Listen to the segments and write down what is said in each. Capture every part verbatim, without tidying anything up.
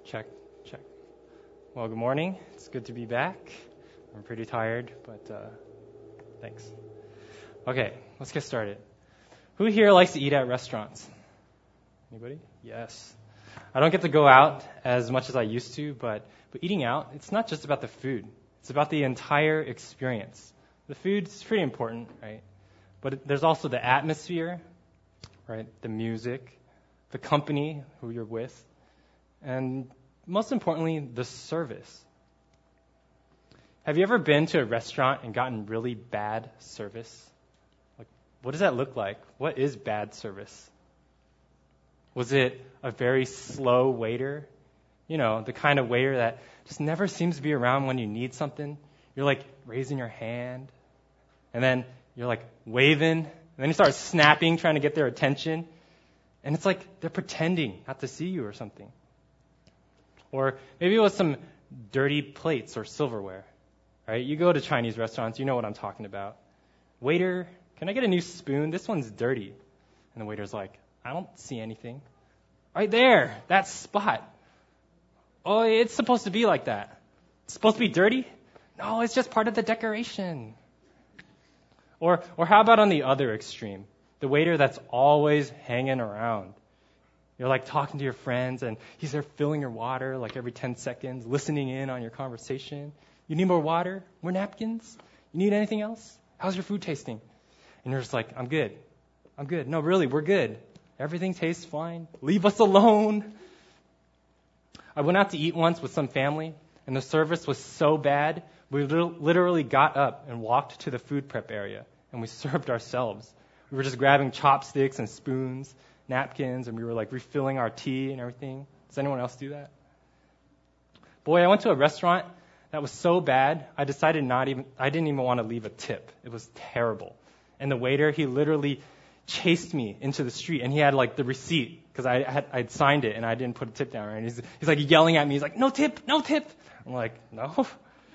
Check, check. Well, good morning. It's good to be back. I'm pretty tired, but uh, thanks. Okay, let's get started. Who here likes to eat at restaurants? Anybody? Yes. I don't get to go out as much as I used to, but, but eating out, it's not just about the food. It's about the entire experience. The food is pretty important, right? But there's also the atmosphere, right? The music, the company, who you're with, and most importantly, the service. Have you ever been to a restaurant and gotten really bad service? Like, what does that look like? What is bad service? Was it a very slow waiter? You know, the kind of waiter that just never seems to be around when you need something. You're like raising your hand, and then you're like waving, and then you start snapping, trying to get their attention. And it's like they're pretending not to see you or something. Or maybe it was some dirty plates or silverware, right? You go to Chinese restaurants, you know what I'm talking about. Waiter, can I get a new spoon? This one's dirty. And the waiter's like, I don't see anything. Right there, that spot. Oh, it's supposed to be like that. It's supposed to be dirty? No, it's just part of the decoration. Or, or how about on the other extreme? The waiter that's always hanging around. You're like talking to your friends, and he's there filling your water like every ten seconds, listening in on your conversation. You need more water? More napkins? You need anything else? How's your food tasting? And you're just like, I'm good. I'm good. No, really, we're good. Everything tastes fine. Leave us alone. I went out to eat once with some family, and the service was so bad, we literally got up and walked to the food prep area, and we served ourselves. We were just grabbing chopsticks and spoons, napkins, and we were like refilling our tea and everything. Does anyone else do that? Boy, I went to a restaurant that was so bad, I decided not even, I didn't even want to leave a tip. It was terrible. And the waiter, he literally chased me into the street, and he had like the receipt, because I had, I'd signed it and I didn't put a tip down, right? And he's, he's like yelling at me, he's like, no tip, no tip. I'm like, no.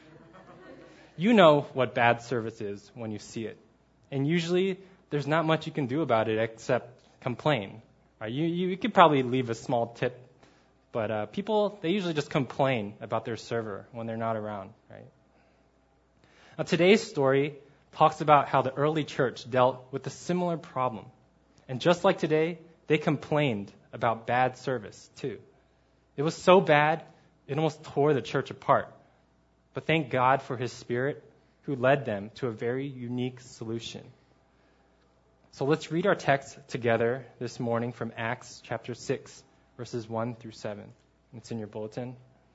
You know what bad service is when you see it. And usually, there's not much you can do about it except complain. Right? You, you, you could probably leave a small tip, but uh, people, they usually just complain about their server when they're not around. Right? Now, today's story talks about how the early church dealt with a similar problem. And just like today, they complained about bad service too. It was so bad, it almost tore the church apart. But thank God for His Spirit, who led them to a very unique solution. So let's read our text together this morning from Acts chapter six, verses one through seven. It's in your bulletin.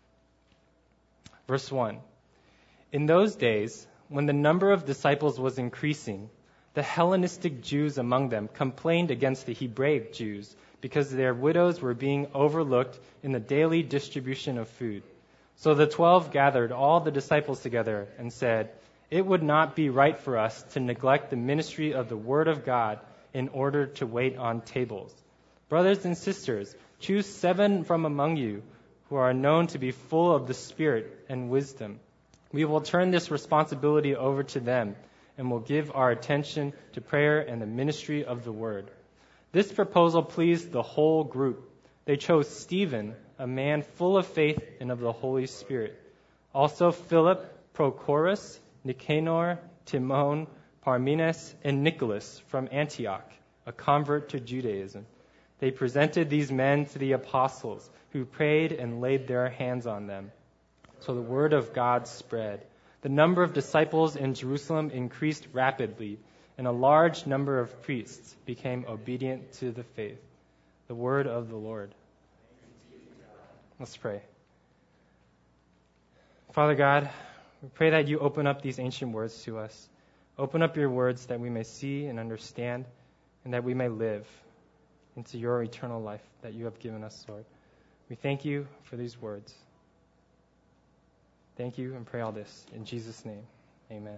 Verse one. In those days, when the number of disciples was increasing, the Hellenistic Jews among them complained against the Hebraic Jews because their widows were being overlooked in the daily distribution of food. So the twelve gathered all the disciples together and said, it would not be right for us to neglect the ministry of the Word of God in order to wait on tables. Brothers and sisters, choose seven from among you who are known to be full of the Spirit and wisdom. We will turn this responsibility over to them and will give our attention to prayer and the ministry of the Word. This proposal pleased the whole group. They chose Stephen, a man full of faith and of the Holy Spirit. Also Philip, Prochorus, Nicanor, Timon, Parmenas, and Nicholas from Antioch, a convert to Judaism. They presented these men to the apostles, who prayed and laid their hands on them. So the word of God spread. The number of disciples in Jerusalem increased rapidly, and a large number of priests became obedient to the faith. The word of the Lord. Let's pray. Father God, we pray that you open up these ancient words to us. Open up your words that we may see and understand, and that we may live into your eternal life that you have given us, Lord. We thank you for these words. Thank you, and pray all this in Jesus' name. Amen.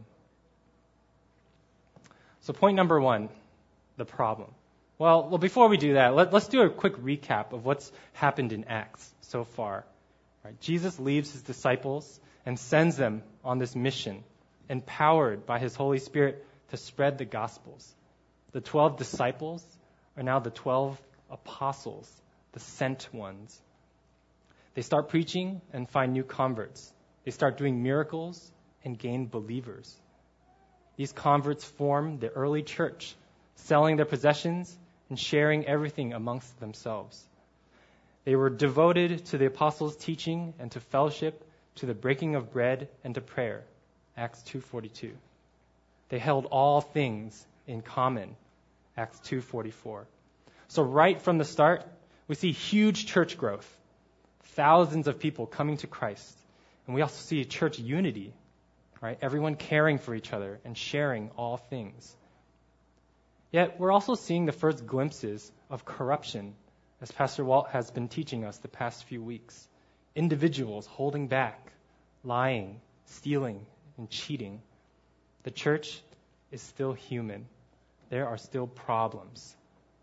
So point number one, the problem. Well, well before we do that, let, let's do a quick recap of what's happened in Acts so far. Right? Jesus leaves his disciples and sends them on this mission, empowered by his Holy Spirit to spread the Gospels. The twelve disciples are now the twelve apostles, the sent ones. They start preaching and find new converts. They start doing miracles and gain believers. These converts form the early church, selling their possessions and sharing everything amongst themselves. They were devoted to the apostles' teaching and to fellowship, to the breaking of bread and to prayer. Acts two forty-two. They held all things in common. Acts two forty-four. So right from the start, we see huge church growth. Thousands of people coming to Christ. And we also see church unity, right? Everyone caring for each other and sharing all things. Yet we're also seeing the first glimpses of corruption, as Pastor Walt has been teaching us the past few weeks. Individuals holding back, lying, stealing, and cheating. The church is still human. There are still problems.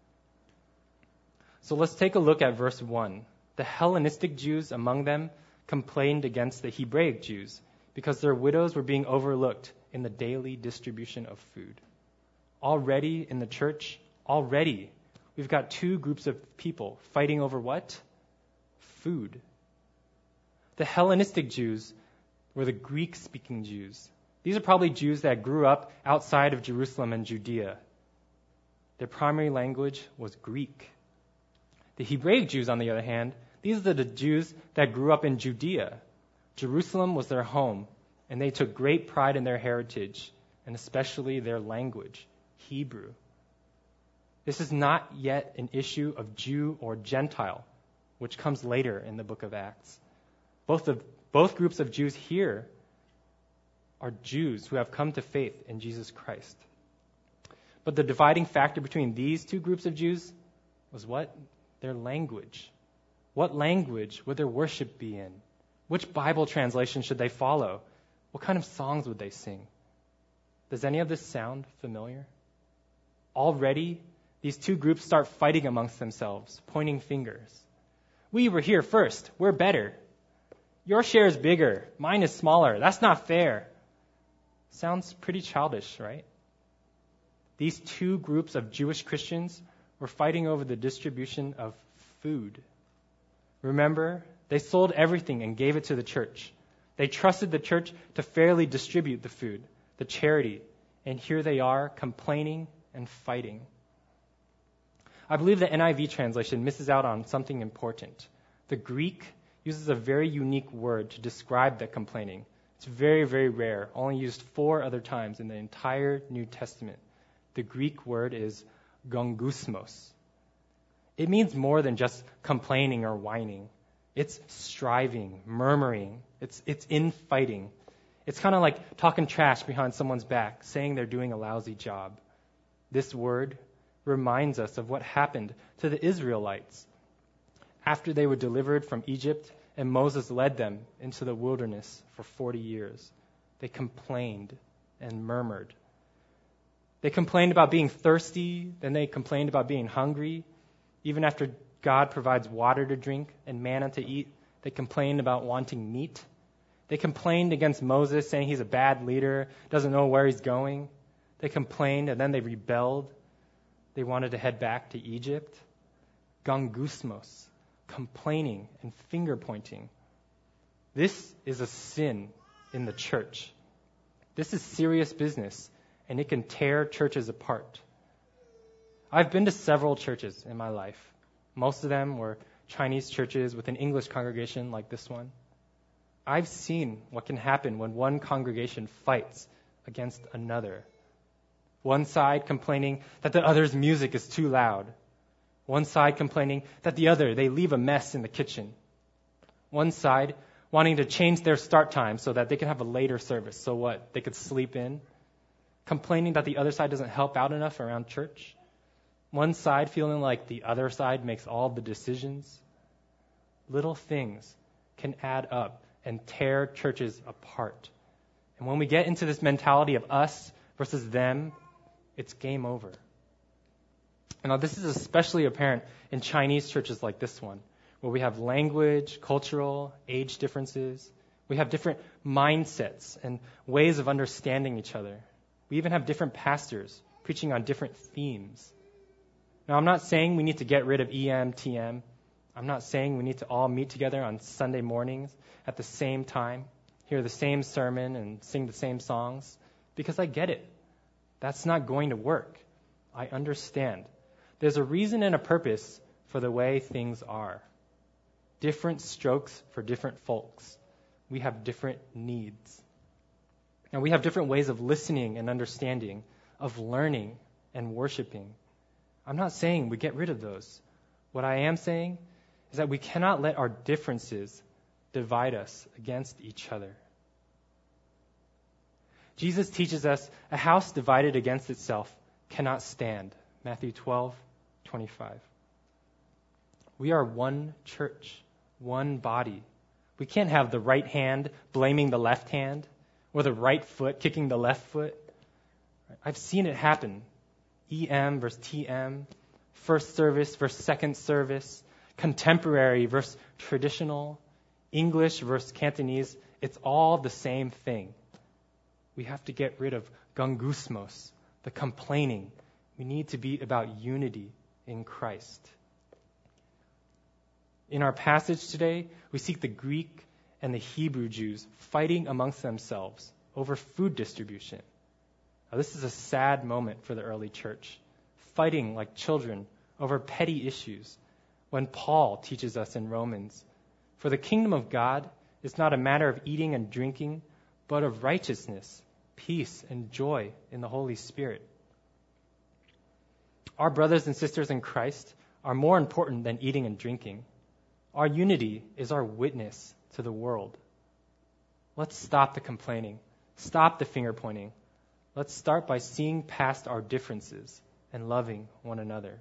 So let's take a look at verse one. The Hellenistic Jews among them complained against the Hebraic Jews because their widows were being overlooked in the daily distribution of food. Already in the church, already, we've got two groups of people fighting over what? Food. The Hellenistic Jews were the Greek-speaking Jews. These are probably Jews that grew up outside of Jerusalem and Judea. Their primary language was Greek. The Hebraic Jews, on the other hand, these are the Jews that grew up in Judea. Jerusalem was their home, and they took great pride in their heritage, and especially their language, Hebrew. This is not yet an issue of Jew or Gentile, which comes later in the book of Acts. Both of both groups of Jews here are Jews who have come to faith in Jesus Christ. But the dividing factor between these two groups of Jews was what? Their language. What language would their worship be in? Which Bible translation should they follow? What kind of songs would they sing? Does any of this sound familiar? Already, these two groups start fighting amongst themselves, pointing fingers. We were here first. We're better. Your share is bigger. Mine is smaller. That's not fair. Sounds pretty childish, right? These two groups of Jewish Christians were fighting over the distribution of food. Remember, they sold everything and gave it to the church. They trusted the church to fairly distribute the food, the charity, and here they are complaining and fighting. I believe the N I V translation misses out on something important. The Greek uses a very unique word to describe the complaining. It's very, very rare, only used four other times in the entire New Testament. The Greek word is gongusmos. It means more than just complaining or whining. It's striving, murmuring. It's it's infighting. It's kind of like talking trash behind someone's back, saying they're doing a lousy job. This word reminds us of what happened to the Israelites after they were delivered from Egypt and Moses led them into the wilderness for forty years. They complained and murmured. They complained about being thirsty, then they complained about being hungry. Even after God provides water to drink and manna to eat, they complained about wanting meat. They complained against Moses, saying he's a bad leader, doesn't know where he's going. They complained, and then they rebelled. They wanted to head back to Egypt. Gongusmos, complaining and finger-pointing. This is a sin in the church. This is serious business, and it can tear churches apart. I've been to several churches in my life. Most of them were Chinese churches with an English congregation like this one. I've seen what can happen when one congregation fights against another. One side complaining that the other's music is too loud. One side complaining that the other, they leave a mess in the kitchen. One side wanting to change their start time so that they can have a later service. So what? They could sleep in. Complaining that the other side doesn't help out enough around church. One side feeling like the other side makes all the decisions. Little things can add up and tear churches apart. And when we get into this mentality of us versus them, it's game over. Now, this is especially apparent in Chinese churches like this one, where we have language, cultural, age differences. We have different mindsets and ways of understanding each other. We even have different pastors preaching on different themes. Now, I'm not saying we need to get rid of E M, T M. I'm not saying we need to all meet together on Sunday mornings at the same time, hear the same sermon and sing the same songs, because I get it. That's not going to work. I understand. There's a reason and a purpose for the way things are. Different strokes for different folks. We have different needs. And we have different ways of listening and understanding, of learning and worshiping. I'm not saying we get rid of those. What I am saying is that we cannot let our differences divide us against each other. Jesus teaches us a house divided against itself cannot stand. Matthew twelve twenty-five. We are one church, one body. We can't have the right hand blaming the left hand or the right foot kicking the left foot. I've seen it happen. E M versus T M, first service versus second service, contemporary versus traditional, English versus Cantonese. It's all the same thing. We have to get rid of gungusmos, the complaining. We need to be about unity in Christ. In our passage today, we see the Greek and the Hebrew Jews fighting amongst themselves over food distribution. Now, this is a sad moment for the early church, fighting like children over petty issues, when Paul teaches us in Romans, for the kingdom of God is not a matter of eating and drinking, but of righteousness, peace, and joy in the Holy Spirit. Our brothers and sisters in Christ are more important than eating and drinking. Our unity is our witness to the world. Let's stop the complaining. Stop the finger pointing. Let's start by seeing past our differences and loving one another.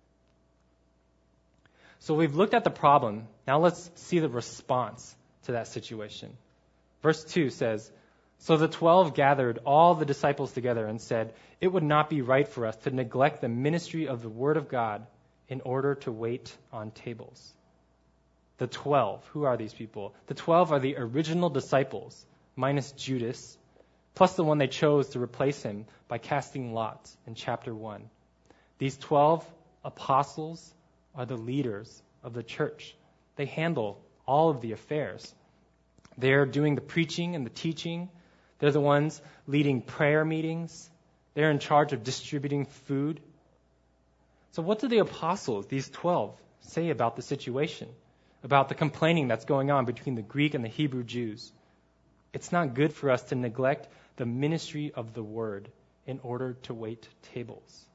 So we've looked at the problem. Now let's see the response to that situation. Verse two says, "So the twelve gathered all the disciples together and said, 'It would not be right for us to neglect the ministry of the Word of God in order to wait on tables.'" The twelve, who are these people? The twelve are the original disciples, minus Judas, plus the one they chose to replace him by casting lots in chapter one. These twelve apostles are the leaders of the church. They handle all of the affairs. They're doing the preaching and the teaching. They're the ones leading prayer meetings. They're in charge of distributing food. So what do the apostles, these twelve, say about the situation? About the complaining that's going on between the Greek and the Hebrew Jews? It's not good for us to neglect the ministry of the word in order to wait tables.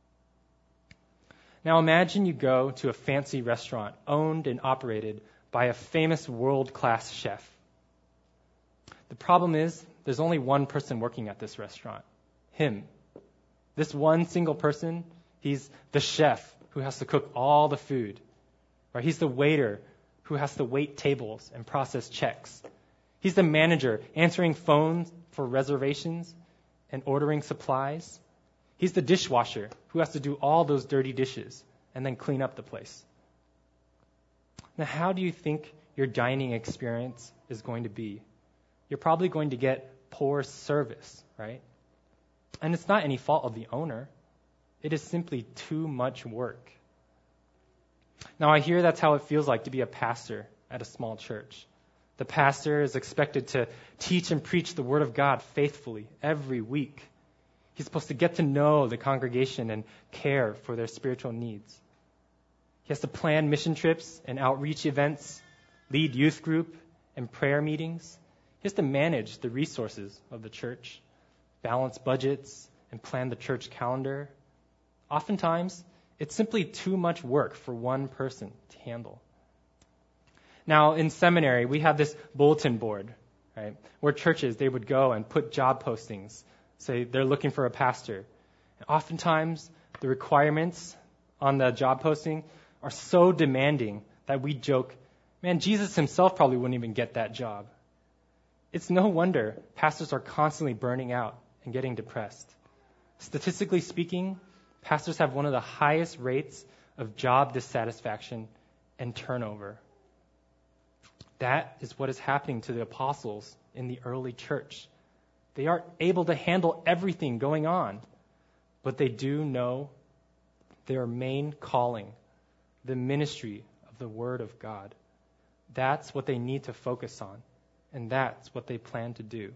Now imagine you go to a fancy restaurant owned and operated by a famous world-class chef. The problem is there's only one person working at this restaurant, him. This one single person, he's the chef who has to cook all the food. Right? He's the waiter who has to wait tables and process checks. He's the manager answering phones for reservations and ordering supplies. He's the dishwasher who has to do all those dirty dishes and then clean up the place. Now, how do you think your dining experience is going to be? You're probably going to get poor service, right? And it's not any fault of the owner. It is simply too much work. Now, I hear that's how it feels like to be a pastor at a small church. The pastor is expected to teach and preach the Word of God faithfully every week. He's supposed to get to know the congregation and care for their spiritual needs. He has to plan mission trips and outreach events, lead youth group and prayer meetings. He has to manage the resources of the church, balance budgets, and plan the church calendar. Oftentimes, it's simply too much work for one person to handle. Now, in seminary, we have this bulletin board, right, where churches, they would go and put job postings, say they're looking for a pastor. And oftentimes, the requirements on the job posting are so demanding that we joke, man, Jesus himself probably wouldn't even get that job. It's no wonder pastors are constantly burning out and getting depressed. Statistically speaking, pastors have one of the highest rates of job dissatisfaction and turnover. That is what is happening to the apostles in the early church. They aren't able to handle everything going on, but they do know their main calling, the ministry of the Word of God. That's what they need to focus on, and that's what they plan to do.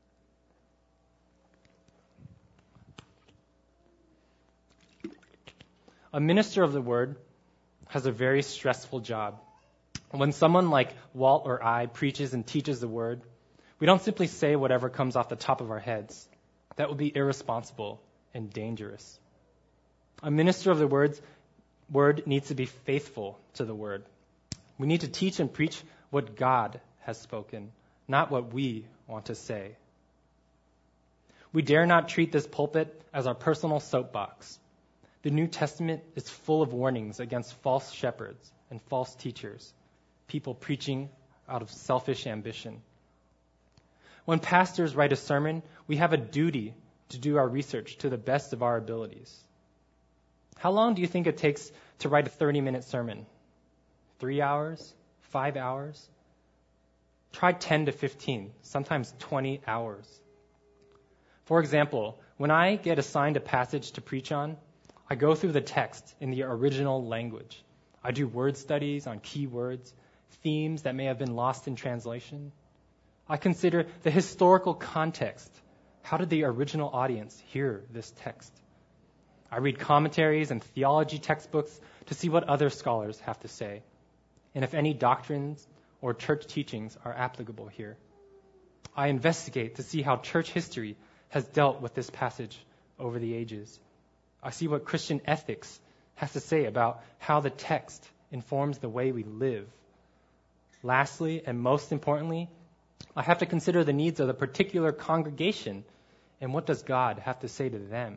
A minister of the Word has a very stressful job. When someone like Walt or I preaches and teaches the Word, we don't simply say whatever comes off the top of our heads. That would be irresponsible and dangerous. A minister of the Word's Word needs to be faithful to the Word. We need to teach and preach what God has spoken, not what we want to say. We dare not treat this pulpit as our personal soapbox. The New Testament is full of warnings against false shepherds and false teachers, people preaching out of selfish ambition. When pastors write a sermon, we have a duty to do our research to the best of our abilities. How long do you think it takes to write a thirty-minute sermon? Three hours? Five hours? Try ten to fifteen, sometimes twenty hours. For example, when I get assigned a passage to preach on, I go through the text in the original language. I do word studies on key words, themes that may have been lost in translation. I consider the historical context. How did the original audience hear this text? I read commentaries and theology textbooks to see what other scholars have to say, and if any doctrines or church teachings are applicable here. I investigate to see how church history has dealt with this passage over the ages. I see what Christian ethics has to say about how the text informs the way we live. Lastly, and most importantly, I have to consider the needs of the particular congregation and what does God have to say to them.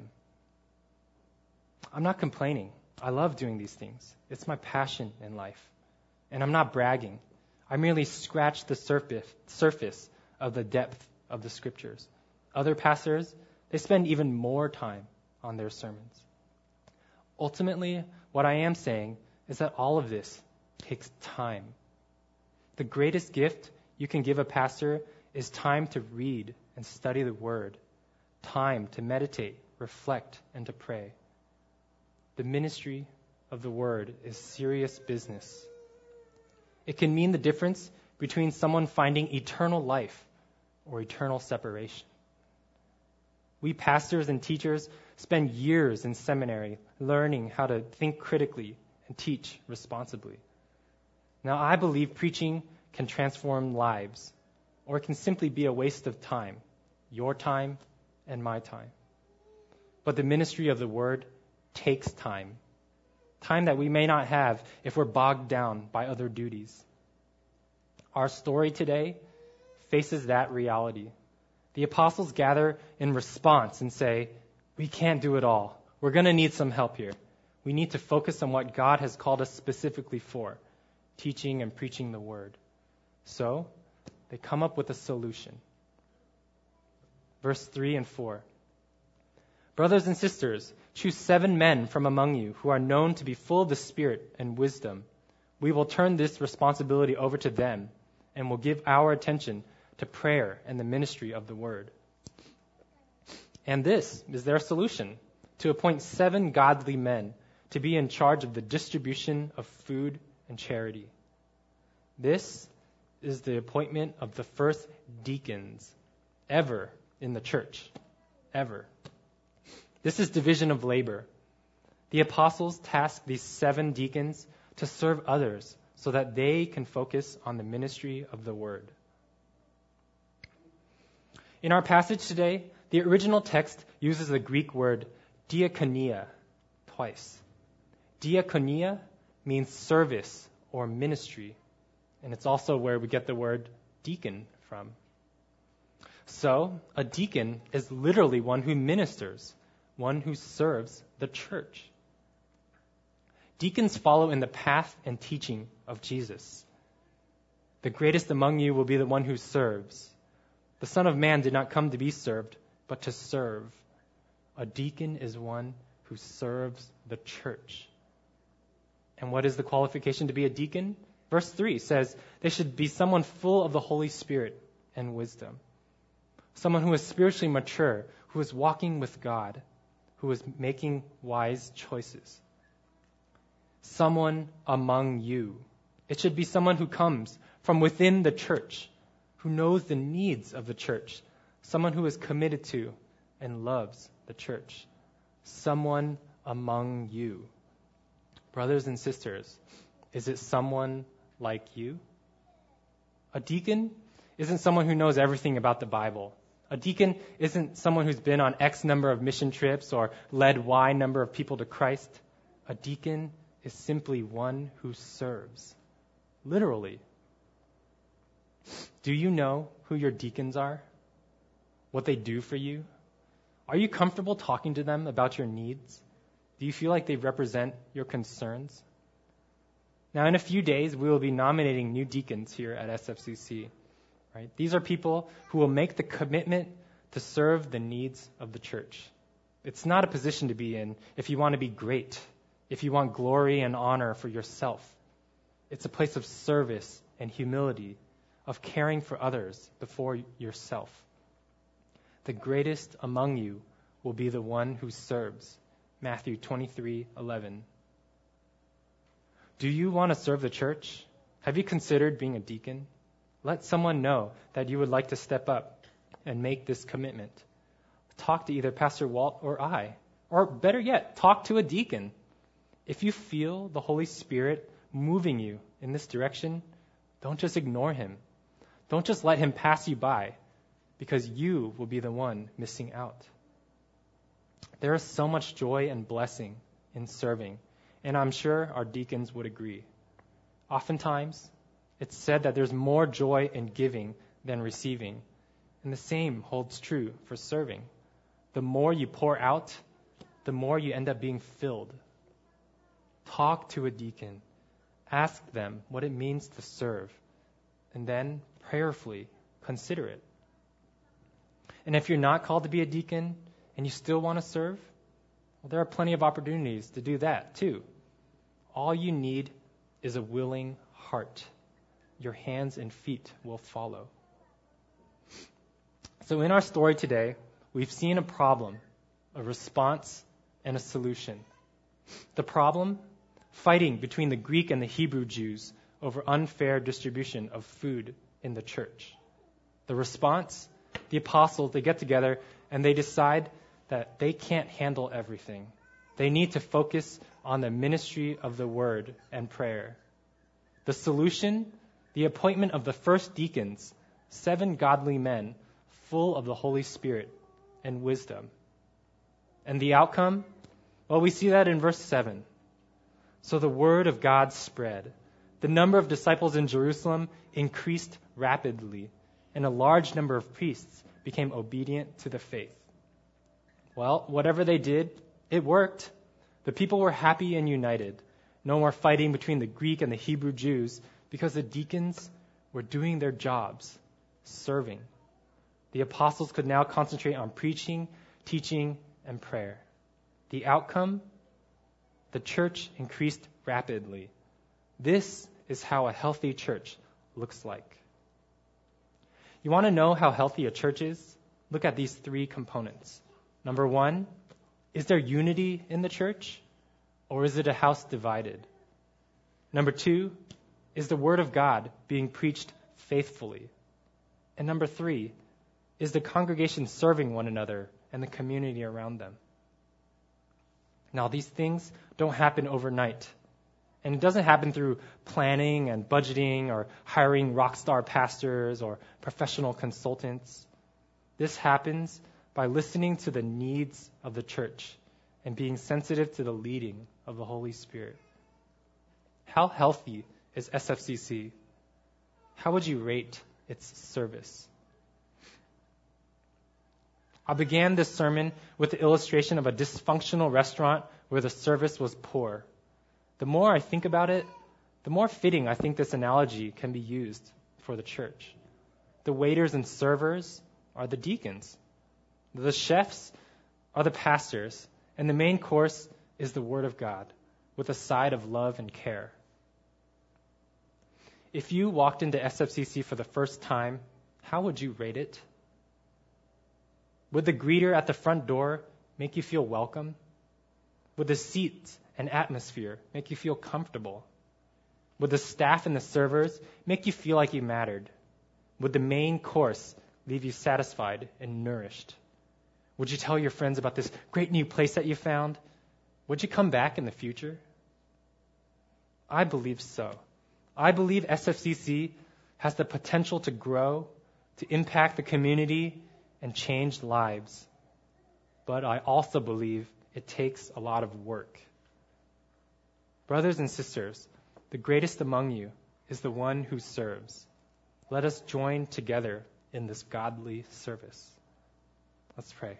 I'm not complaining. I love doing these things. It's my passion in life. And I'm not bragging. I merely scratch the surface, surface of the depth of the Scriptures. Other pastors, they spend even more time on their sermons. Ultimately, what I am saying is that all of this takes time. The greatest gift you can give a pastor is time to read and study the Word, time to meditate, reflect, and to pray. The ministry of the Word is serious business. It can mean the difference between someone finding eternal life or eternal separation. We pastors and teachers spend years in seminary learning how to think critically and teach responsibly. Now, I believe preaching can transform lives, or it can simply be a waste of time, your time and my time. But the ministry of the Word takes time, time that we may not have if we're bogged down by other duties. Our story today faces that reality. The apostles gather in response and say, we can't do it all. We're going to need some help here. We need to focus on what God has called us specifically for, teaching and preaching the Word. So, they come up with a solution. Verse three and four. Brothers and sisters, choose seven men from among you who are known to be full of the Spirit and wisdom. We will turn this responsibility over to them and will give our attention to prayer and the ministry of the Word. And this is their solution, to appoint seven godly men to be in charge of the distribution of food and charity. This is the appointment of the first deacons ever in the church. Ever. This is division of labor. The apostles task these seven deacons to serve others so that they can focus on the ministry of the Word. In our passage today, the original text uses the Greek word diakonia twice. Diakonia means service or ministry, and it's also where we get the word deacon from. So, a deacon is literally one who ministers, one who serves the church. Deacons follow in the path and teaching of Jesus. The greatest among you will be the one who serves. The Son of Man did not come to be served, but to serve. A deacon is one who serves the church. And what is the qualification to be a deacon? Verse three says they should be someone full of the Holy Spirit and wisdom. Someone who is spiritually mature, who is walking with God, who is making wise choices. Someone among you. It should be someone who comes from within the church, who knows the needs of the church, someone who is committed to and loves the church, someone among you. Brothers and sisters, is it someone like you? A deacon isn't someone who knows everything about the Bible. A deacon isn't someone who's been on X number of mission trips or led Y number of people to Christ. A deacon is simply one who serves. Literally. Do you know who your deacons are? What they do for you? Are you comfortable talking to them about your needs? Do you feel like they represent your concerns? Now, in a few days, we will be nominating new deacons here at S F C C. Right? These are people who will make the commitment to serve the needs of the church. It's not a position to be in if you want to be great, if you want glory and honor for yourself. It's a place of service and humility, of caring for others before yourself. The greatest among you will be the one who serves. Matthew twenty-three eleven. Do you want to serve the church? Have you considered being a deacon? Let someone know that you would like to step up and make this commitment. Talk to either Pastor Walt or I. Or better yet, talk to a deacon. If you feel the Holy Spirit moving you in this direction, don't just ignore him. Don't just let him pass you by, because you will be the one missing out. There is so much joy and blessing in serving, and I'm sure our deacons would agree. Oftentimes, it's said that there's more joy in giving than receiving, and the same holds true for serving. The more you pour out, the more you end up being filled. Talk to a deacon. Ask them what it means to serve, and then prayerfully consider it. And if you're not called to be a deacon and you still want to serve, well, there are plenty of opportunities to do that too. All you need is a willing heart. Your hands and feet will follow. So in our story today, we've seen a problem, a response, and a solution. The problem, fighting between the Greek and the Hebrew Jews over unfair distribution of food in the church. The response, the apostles, they get together and they decide that they can't handle everything. They need to focus on the ministry of the word and prayer. The solution, the appointment of the first deacons, seven godly men full of the Holy Spirit and wisdom. And the outcome? Well, we see that in verse seven. So the word of God spread. The number of disciples in Jerusalem increased rapidly, and a large number of priests became obedient to the faith. Well, whatever they did, it worked. The people were happy and united. No more fighting between the Greek and the Hebrew Jews, because the deacons were doing their jobs, serving. The apostles could now concentrate on preaching, teaching, and prayer. The outcome? The church increased rapidly. This is how a healthy church looks like. You want to know how healthy a church is? Look at these three components. Number one, is there unity in the church, or is it a house divided? Number two, is the word of God being preached faithfully? And number three, is the congregation serving one another and the community around them? Now, these things don't happen overnight. And it doesn't happen through planning and budgeting or hiring rock star pastors or professional consultants. This happens by listening to the needs of the church and being sensitive to the leading of the Holy Spirit. How healthy is S F C C? How would you rate its service? I began this sermon with the illustration of a dysfunctional restaurant where the service was poor. The more I think about it, the more fitting I think this analogy can be used for the church. The waiters and servers are the deacons. The chefs are the pastors. And the main course is the Word of God with a side of love and care. If you walked into S F C C for the first time, how would you rate it? Would the greeter at the front door make you feel welcome? Would the seats and atmosphere make you feel comfortable? Would the staff and the servers make you feel like you mattered? Would the main course leave you satisfied and nourished? Would you tell your friends about this great new place that you found? Would you come back in the future? I believe so. I believe S F C C has the potential to grow, to impact the community, and change lives. But I also believe it takes a lot of work. Brothers and sisters, the greatest among you is the one who serves. Let us join together in this godly service. Let's pray.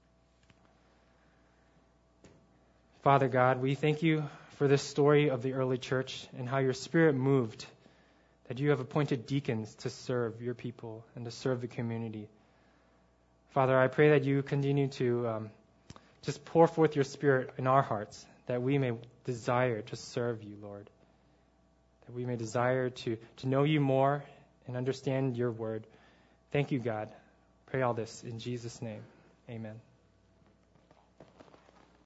Father God, we thank you for this story of the early church and how your Spirit moved, that you have appointed deacons to serve your people and to serve the community. Father, I pray that you continue to um, just pour forth your Spirit in our hearts, that we may desire to serve you, Lord, that we may desire to, to know you more and understand your word. Thank you, God. Pray all this in Jesus' name. Amen.